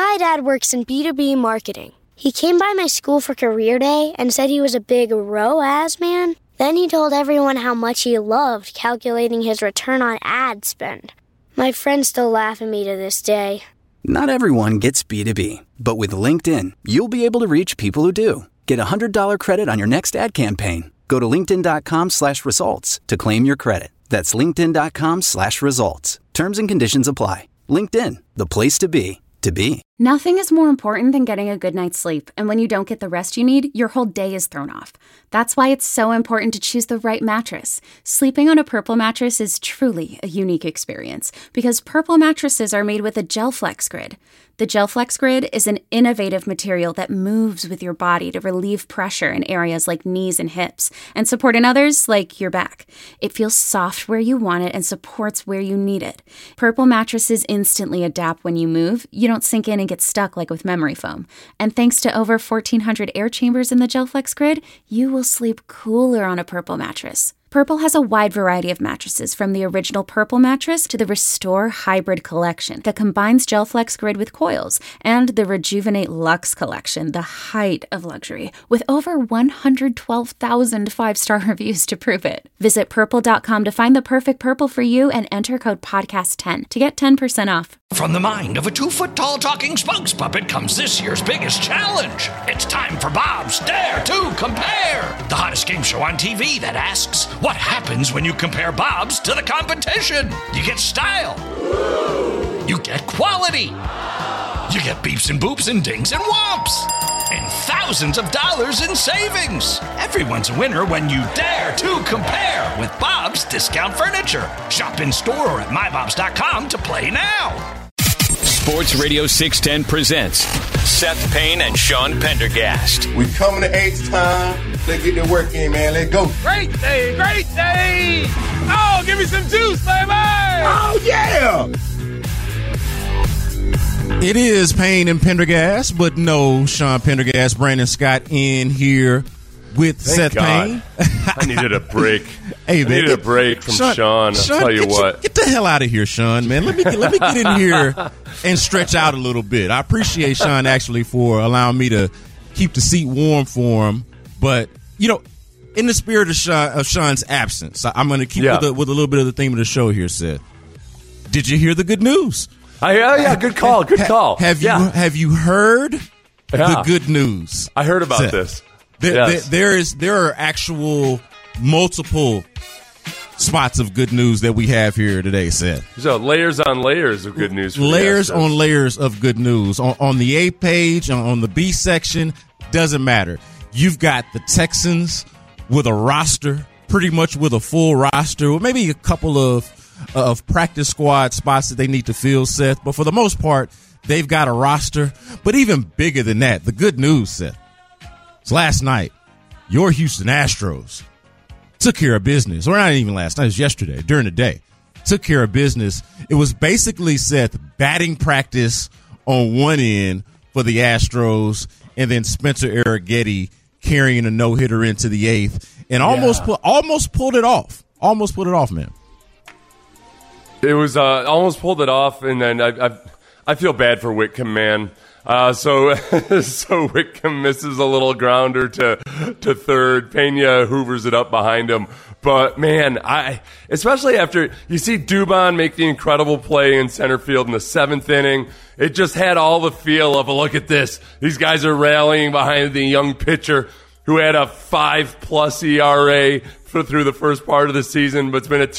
My dad works in B2B marketing. He came by my school for career day and said he was a big ROAS man. Then he told everyone how much he loved calculating his return on ad spend. My friends still laugh at me to this day. Not everyone gets B2B, but with LinkedIn, you'll be able to reach people who do. Get a $100 credit on your next ad campaign. Go to linkedin.com/results to claim your credit. That's linkedin.com/results. Terms and conditions apply. LinkedIn, the place to be, to be. Nothing is more important than getting a good night's sleep, and when you don't get the rest you need, your whole day is thrown off. That's why it's so important to choose the right mattress. Sleeping on a Purple mattress is truly a unique experience, because Purple mattresses are made with a GelFlex Grid. The GelFlex Grid is an innovative material that moves with your body to relieve pressure in areas like knees and hips, and support in others like your back. It feels soft where you want it and supports where you need it. Purple mattresses instantly adapt when you move. You don't sink in and get stuck like with memory foam. And thanks to over 1,400 air chambers in the GelFlex Grid, you will sleep cooler on a Purple mattress. Purple has a wide variety of mattresses, from the original Purple mattress to the Restore Hybrid collection that combines GelFlex Grid with coils, and the Rejuvenate Luxe collection, the height of luxury, with over 112,000 five-star reviews to prove it. Visit purple.com to find the perfect Purple for you and enter code podcast10 to get 10% off. From the mind of a 2-foot-tall talking spokes puppet comes this year's biggest challenge. It's time for Bob's Dare to Compare, the hottest game show on TV that asks, what happens when you compare Bob's to the competition? You get style. You get quality. You get beeps and boops and dings and whomps. And thousands of dollars in savings. Everyone's a winner when you dare to compare with Bob's Discount Furniture. Shop in store or at mybobs.com to play now. Sports Radio 610 presents Seth Payne and Sean Pendergast. We coming to H-Time. Let's get the work in, man. Let's go. Great day, great day. Oh, give me some juice, baby. Oh, yeah. It is Payne and Pendergast, but no Sean Pendergast, Brandon Scott in here with Seth Payne. I needed a break. Hey, man, I needed a break from Sean. I'll tell you what. Get the hell out of here, Sean, man. Let me get in here and stretch out a little bit. I appreciate Sean actually for allowing me to keep the seat warm for him. But, you know, in the spirit of Sean's absence, I'm going to keep with a little bit of the theme of the show here, Seth. Did you hear the good news? Yeah, good call, good call. Have you heard the good news? I heard about this. There are actual multiple spots of good news that we have here today, Seth. So layers on layers of good news. Layers on layers of good news. On the A page, on the B section, doesn't matter. You've got the Texans with a roster, pretty much with a full roster, or maybe a couple of practice squad spots that they need to fill, Seth. But for the most part, they've got a roster. But even bigger than that, the good news, Seth, is last night, your Houston Astros took care of business. Or not even last night, it was yesterday, during the day. Took care of business. It was basically, Seth, batting practice on one end for the Astros, and then Spencer Arrighetti carrying a no-hitter into the eighth, and almost pulled it off. Almost pulled it off, man. It was almost pulled it off, and then I feel bad for Whitcomb, man. So Whitcomb misses a little grounder to third. Pena hoovers it up behind him. But man, especially after you see Dubon make the incredible play in center field in the seventh inning, it just had all the feel of a look at this. These guys are rallying behind the young pitcher who had a 5+ ERA through the first part of the season, but it's been a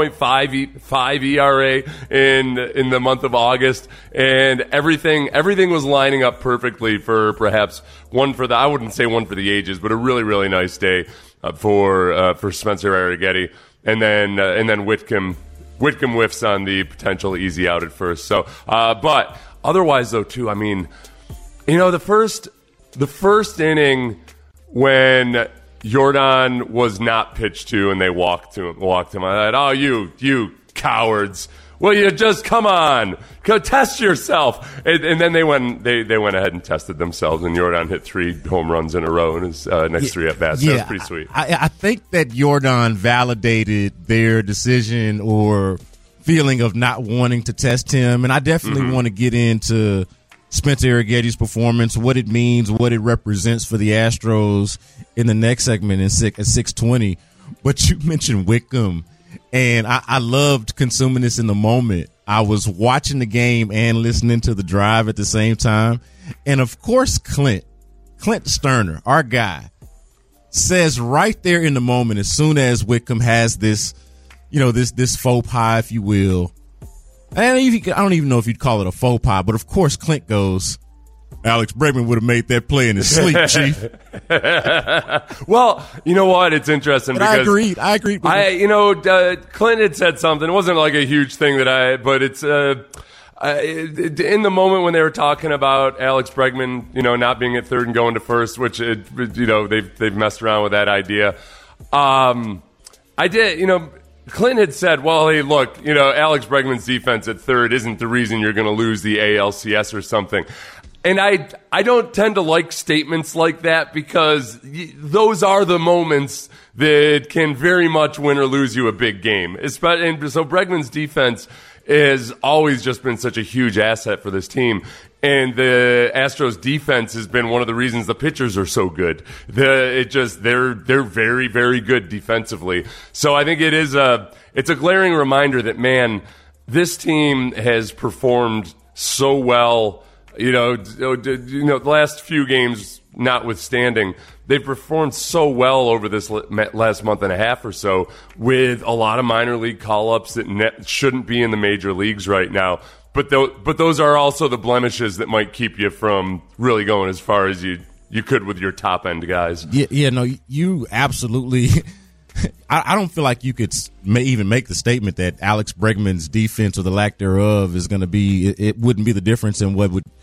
2.5 ERA in the month of August, and everything was lining up perfectly for perhaps I wouldn't say one for the ages, but a really, really nice day for Spencer Arrighetti, and then Whitcomb whiffs on the potential easy out at first. So, but otherwise though too, I mean, you know, the first inning when Jordan was not pitched to and they walked him. I thought, oh, you cowards. Well, you just come on, go test yourself. And then they went ahead and tested themselves, and Jordan hit 3 home runs in a row in his next 3 at bats. So that was pretty sweet. I think that Jordan validated their decision or feeling of not wanting to test him, and I definitely want to get into Spencer Arrighetti's performance, what it means, what it represents for the Astros in the next segment at 6:20. But you mentioned Wickham, and I loved consuming this in the moment. I was watching the game and listening to the drive at the same time. And, of course, Clint Sterner, our guy, says right there in the moment, as soon as Wickham has this, this faux pas, if you will. And I don't even know if you'd call it a faux pas, but, of course, Clint goes, Alex Bregman would have made that play in his sleep, Chief. Well, you know what? It's interesting because I agreed. Clint had said something. It wasn't like a huge thing but it's in the moment when they were talking about Alex Bregman, not being at third and going to first, which they've messed around with that idea. Clint had said, well, hey, look, Alex Bregman's defense at third isn't the reason you're going to lose the ALCS or something. And I don't tend to like statements like that because those are the moments that can very much win or lose you a big game. And so Bregman's defense has always just been such a huge asset for this team. And the Astros defense has been one of the reasons the pitchers are so good. They're very, very good defensively. So I think it's a glaring reminder that, man, this team has performed so well. The last few games notwithstanding, they've performed so well over this last month and a half or so with a lot of minor league call-ups that shouldn't be in the major leagues right now. But those are also the blemishes that might keep you from really going as far as you could with your top-end guys. Yeah, no, you absolutely – I don't feel like you could even make the statement that Alex Bregman's defense or the lack thereof is going to be – it wouldn't be the difference in what would –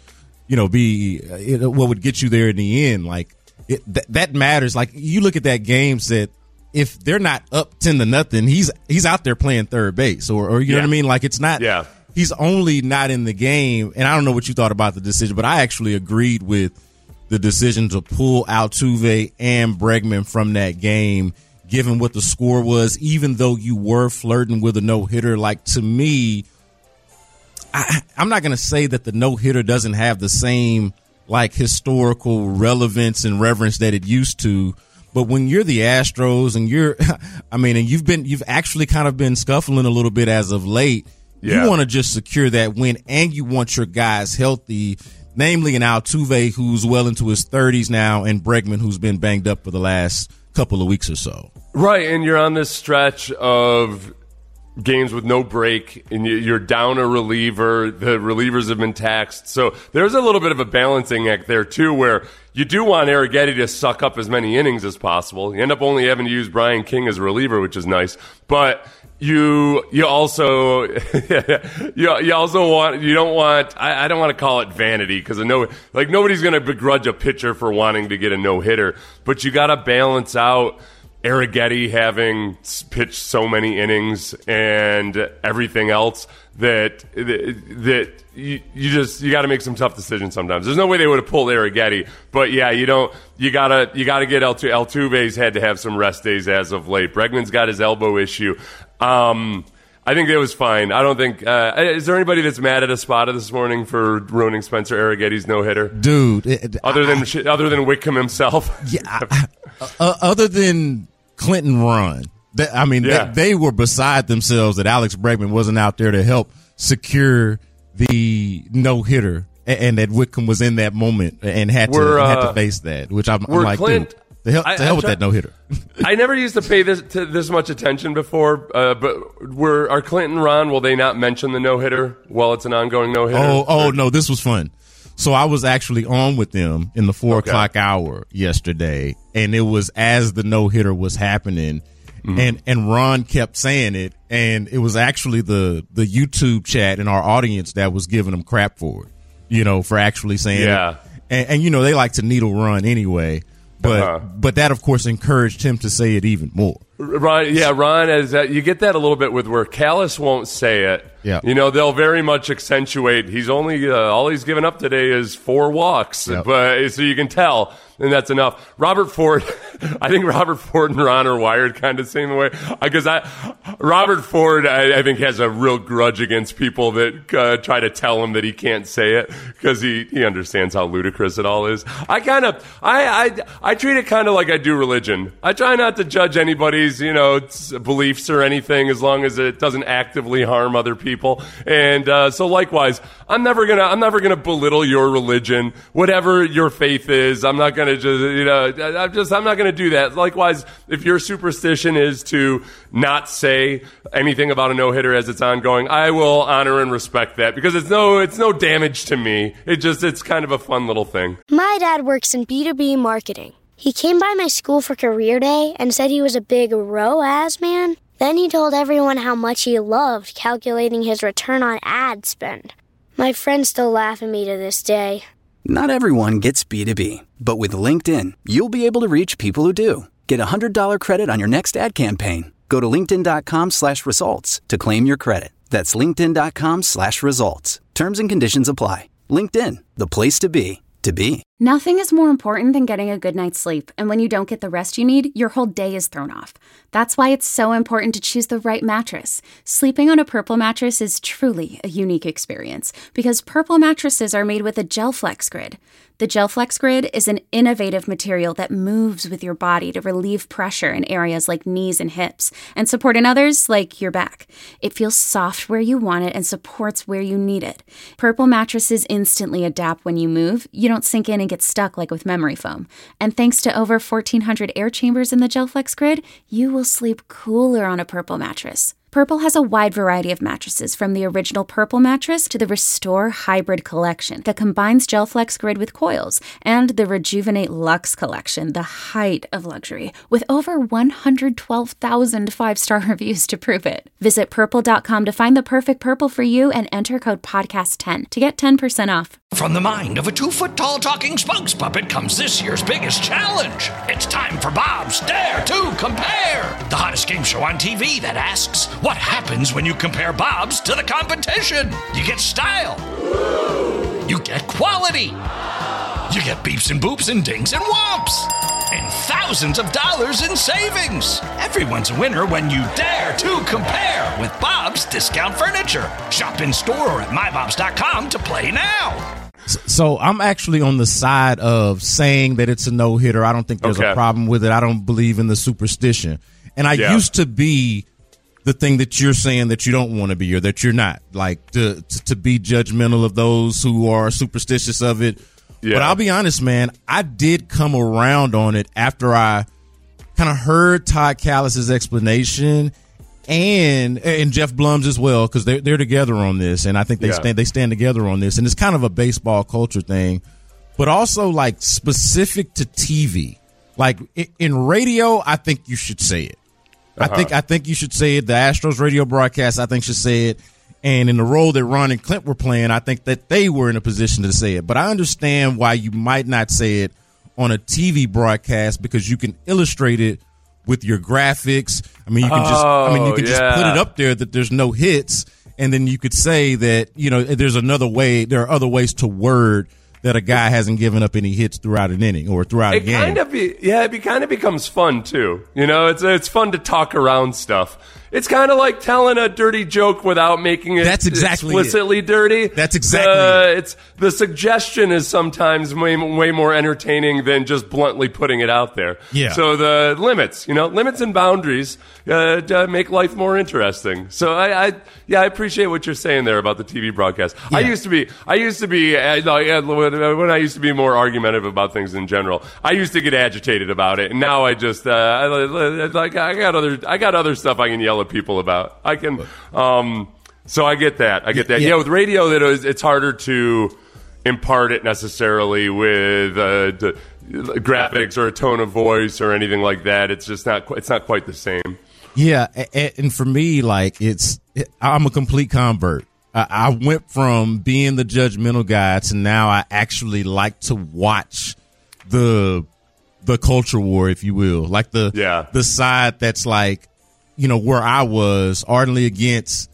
what would get you there in the end. Like that matters. Like you look at that game set, if they're not up 10-0, he's out there playing third base or you know what I mean? Like it's not, he's only not in the game. And I don't know what you thought about the decision, but I actually agreed with the decision to pull Altuve and Bregman from that game, given what the score was, even though you were flirting with a no-hitter. Like to me, I'm not going to say that the no-hitter doesn't have the same like historical relevance and reverence that it used to, but when you're the Astros and you've actually kind of been scuffling a little bit as of late, you want to just secure that win and you want your guys healthy, namely an Altuve who's well into his 30s now and Bregman who's been banged up for the last couple of weeks or so. Right, and you're on this stretch of games with no break, and you're down a reliever. The relievers have been taxed. So there's a little bit of a balancing act there, too, where you do want Arrighetti to suck up as many innings as possible. You end up only having to use Brian King as a reliever, which is nice. But you also want, you don't want, I don't want to call it vanity because nobody's going to begrudge a pitcher for wanting to get a no-hitter. But you got to balance out Arrighetti having pitched so many innings and everything else that you got to make some tough decisions sometimes. There's no way they would have pulled Arrighetti, but yeah, you gotta get Altuve's had to have some rest days as of late. Bregman's got his elbow issue. I think it was fine. I don't think is there anybody that's mad at Espada this morning for ruining Spencer Arrighetti's no-hitter? Dude, other than Wickham himself. Yeah, other than Clinton Ron. They were beside themselves that Alex Bregman wasn't out there to help secure the no-hitter and that Wickham was in that moment and had to face that, which I'm like, dude, to hell with that no-hitter. I never used to pay this much attention before, but are Clinton and Ron, will they not mention the no-hitter while it's an ongoing no-hitter? Oh, no, this was fun. So I was actually on with them in the 4 o'clock hour yesterday, and it was as the no-hitter was happening, and Ron kept saying it, and it was actually the YouTube chat in our audience that was giving him crap for it, for actually saying it. And they like to needle Ron anyway, but that, of course, encouraged him to say it even more. Ron, you get that a little bit with where Callis won't say it. Yeah. They'll very much accentuate. He's only all he's given up today is 4 walks, but so you can tell, and that's enough. Robert Ford I think Robert Ford and Ron are wired kind of the same way. Because Robert Ford, I think, has a real grudge against people that try to tell him that he can't say it because he understands how ludicrous it all is. I treat it kind of like I do religion. I try not to judge anybody's, beliefs or anything as long as it doesn't actively harm other people. And so likewise, I'm never gonna belittle your religion, whatever your faith is. I'm not gonna I'm not gonna do that. Likewise, if your superstition is to not say anything about a no-hitter as it's ongoing, I will honor and respect that because it's no damage to me. It's kind of a fun little thing. My dad works in B2B marketing. He came by my school for career day and said he was a big ROAS man. Then he told everyone how much he loved calculating his return on ad spend. My friends still laugh at me to this day. Not everyone gets B2B, but with LinkedIn, you'll be able to reach people who do. Get a $100 credit on your next ad campaign. Go to linkedin.com/results to claim your credit. That's linkedin.com/results. Terms and conditions apply. LinkedIn, the place to be, to be. Nothing is more important than getting a good night's sleep, and when you don't get the rest you need, your whole day is thrown off. That's why it's so important to choose the right mattress. Sleeping on a Purple mattress is truly a unique experience because Purple mattresses are made with a GelFlex Grid. The GelFlex Grid is an innovative material that moves with your body to relieve pressure in areas like knees and hips and support in others like your back. It feels soft where you want it and supports where you need it. Purple mattresses instantly adapt when you move. You don't sink in and get stuck like with memory foam. And thanks to over 1,400 air chambers in the GelFlex Grid, you will sleep cooler on a Purple mattress. Purple has a wide variety of mattresses, from the original Purple mattress to the Restore Hybrid collection that combines GelFlex Grid with coils, and the Rejuvenate Luxe collection, the height of luxury, with over 112,000 five-star reviews to prove it. Visit purple.com to find the perfect Purple for you and enter code podcast10 to get 10% off. From the mind of a 2-foot-tall talking spokes puppet comes this year's biggest challenge. It's time for Bob's Dare to Compare, the hottest game show on TV that asks, what happens when you compare Bob's to the competition? You get style. You get quality. You get beeps and boops and dings and whomps. And thousands of dollars in savings. Everyone's a winner when you dare to compare with Bob's Discount Furniture. Shop in store or at mybobs.com to play now. So I'm actually on the side of saying that it's a no-hitter. I don't think there's a problem with it. I don't believe in the superstition. And I used to be the thing that you're saying that you don't want to be or that you're not, like to be judgmental of those who are superstitious of it. Yeah. But I'll be honest, man, I did come around on it after I kind of heard Todd Callis's explanation and Jeff Blum's as well, because they're together on this, and I think they stand together on this, and it's kind of a baseball culture thing, but also like specific to TV. Like in radio, I think you should say it. I think you should say it. The Astros radio broadcast, I think, should say it. And in the role that Ron and Clint were playing, I think that they were in a position to say it. But I understand why you might not say it on a TV broadcast, because you can illustrate it with your graphics. I mean, you can just put it up there that there's no hits, and then you could say that, there's another way. There are other ways to word that a guy hasn't given up any hits throughout an inning or throughout a game. It kind of becomes fun too. It's fun to talk around stuff. It's kind of like telling a dirty joke without making it explicitly dirty. That's exactly it. The suggestion is sometimes way more entertaining than just bluntly putting it out there. Yeah. So the limits and boundaries make life more interesting. So I appreciate what you're saying there about the TV broadcast. Yeah. I used to be when I used to be more argumentative about things in general. I used to get agitated about it, and now I just I got other stuff I can yell at people about. I can so I get that. Yeah, with radio it's harder to impart it necessarily with graphics or a tone of voice or anything like that. It's just not quite the same. Yeah, and for me, I'm a complete convert. I went from being the judgmental guy to now I actually like to watch the culture war, if you will, like the side that's like, where I was ardently against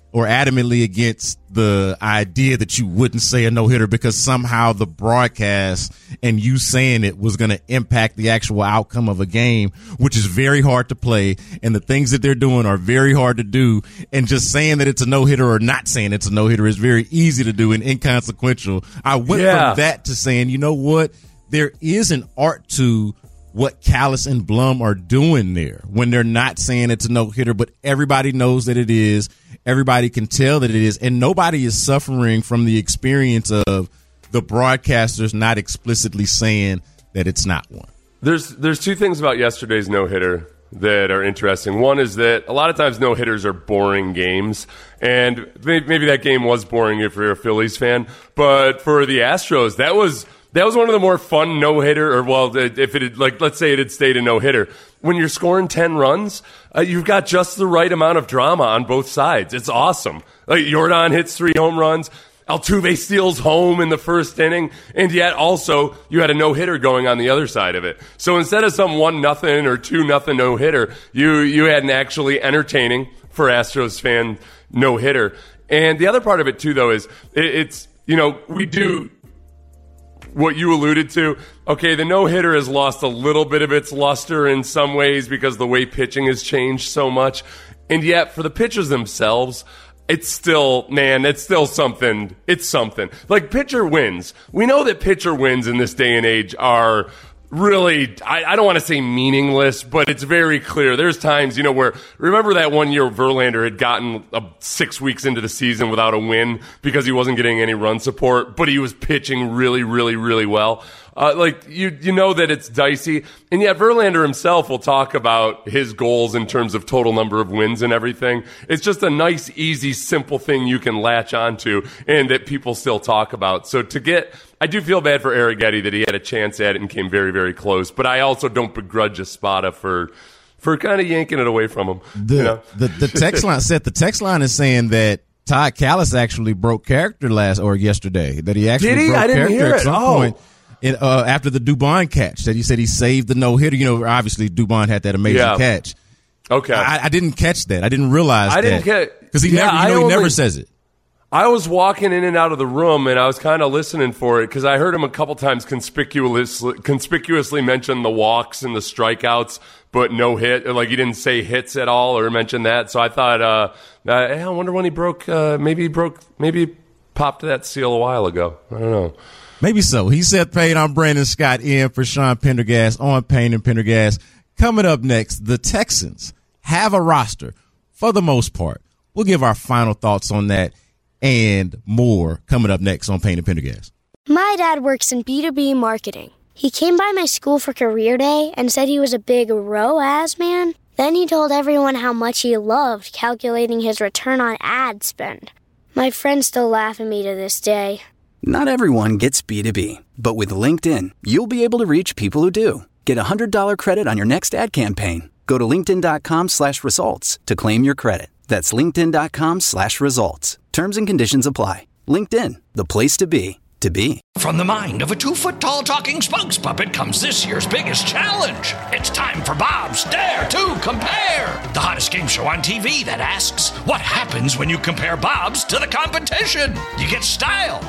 or adamantly against the idea that you wouldn't say a no-hitter because somehow the broadcast and you saying it was going to impact the actual outcome of a game, which is very hard to play, and the things that they're doing are very hard to do, and just saying that it's a no-hitter or not saying it's a no-hitter is very easy to do and inconsequential. I went from that to saying, you know what, there is an art to what Callis and Blum are doing there when they're not saying it's a no-hitter, but everybody knows that it is. Everybody can tell that it is, and nobody is suffering from the experience of the broadcasters not explicitly saying that it's not one. There's two things about yesterday's no-hitter that are interesting. One is that a lot of times no-hitters are boring games, and maybe that game was boring if you're a Phillies fan, but for the Astros, that was one of the more fun no-hitter, or well, if it had, like, let's say it had stayed a no-hitter. When you're scoring 10 runs, you've got just the right amount of drama on both sides. It's awesome. Like, Jordan hits 3 home runs. Altuve steals home in the first inning, and yet also you had a no-hitter going on the other side of it. So instead of some 1-0 or 2-0 no-hitter, you had an actually entertaining, for Astros fan, no-hitter. And the other part of it, too, though, is it's, you know, we do what you alluded to. Okay, the no-hitter has lost a little bit of its luster in some ways because the way pitching has changed so much. And yet, for the pitchers themselves, it's still something. It's something. Like, pitcher wins. We know that pitcher wins in this day and age are really, I don't want to say meaningless, but it's very clear. There's times, you know, where, remember that one year Verlander had gotten 6 weeks into the season without a win because he wasn't getting any run support, but he was pitching really, really, really well. Like, you know that it's dicey, and yet Verlander himself will talk about his goals in terms of total number of wins and everything. It's just a nice, easy, simple thing you can latch onto and that people still talk about. So I do feel bad for Arrighetti that he had a chance at it and came very, very close, but I also don't begrudge Espada for kind of yanking it away from him. The text line said, the text line is saying that Todd Callis actually broke character yesterday, that he actually broke character at some point. After the Dubon catch, that he said he saved the no-hitter. You know, obviously Dubon had that amazing catch. Okay. I didn't catch that. I didn't realize that. I didn't catch, because he never says it. I was walking in and out of the room, and I was kind of listening for it because I heard him a couple times conspicuously mention the walks and the strikeouts, but no hit. Like, he didn't say hits at all or mention that. So I thought, I wonder when he broke. Maybe popped that seal a while ago. I don't know. Maybe so. He said, Payne, I'm Brandon Scott in for Sean Pendergast on Payne and Pendergast. Coming up next, the Texans have a roster for the most part. We'll give our final thoughts on that and more coming up next on Payne and Pendergast. My dad works in B2B marketing. He came by my school for career day and said he was a big ROAS man. Then he told everyone how much he loved calculating his return on ad spend. My friends still laugh at me to this day. Not everyone gets B2B, but with LinkedIn, you'll be able to reach people who do. Get a $100 credit on your next ad campaign. Go to linkedin.com/results to claim your credit. That's linkedin.com/results. Terms and conditions apply. LinkedIn, the place to be, to be. From the mind of a 2-foot-tall talking spokes puppet comes this year's biggest challenge. It's time for Bob's Dare to Compare, the hottest game show on TV that asks, what happens when you compare Bob's to the competition? You get style.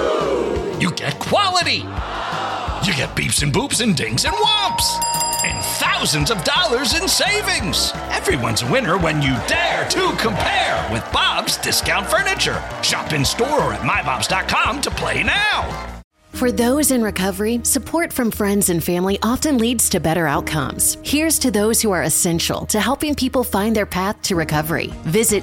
You get quality. You get beeps and boops and dings and whomps. And thousands of dollars in savings. Everyone's a winner when you dare to compare with Bob's Discount Furniture. Shop in store or at mybobs.com to play now. For those in recovery, support from friends and family often leads to better outcomes. Here's to those who are essential to helping people find their path to recovery. Visit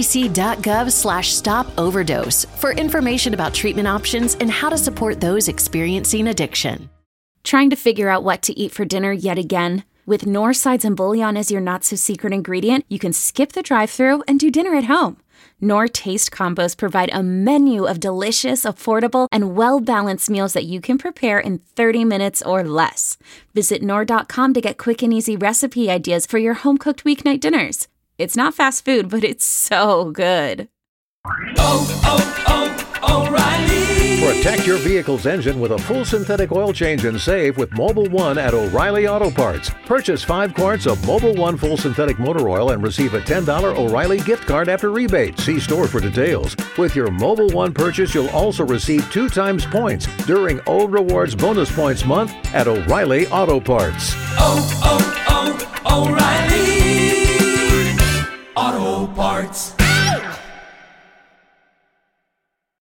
cdc.gov/stop-overdose for information about treatment options and how to support those experiencing addiction. Trying to figure out what to eat for dinner yet again? With Knorr sides and bouillon as your not-so-secret ingredient, you can skip the drive-thru and do dinner at home. Knorr Taste Combos provide a menu of delicious, affordable, and well-balanced meals that you can prepare in 30 minutes or less. Visit Knorr.com to get quick and easy recipe ideas for your home-cooked weeknight dinners. It's not fast food, but it's so good. O'Reilly. For a Protect your vehicle's engine with a full synthetic oil change and save with Mobil 1 at O'Reilly Auto Parts. Purchase 5 quarts of Mobil 1 full synthetic motor oil and receive a $10 O'Reilly gift card after rebate. See store for details. With your Mobil 1 purchase, you'll also receive 2 times points during O Rewards Bonus Points Month at O'Reilly Auto Parts. O'Reilly Auto Parts.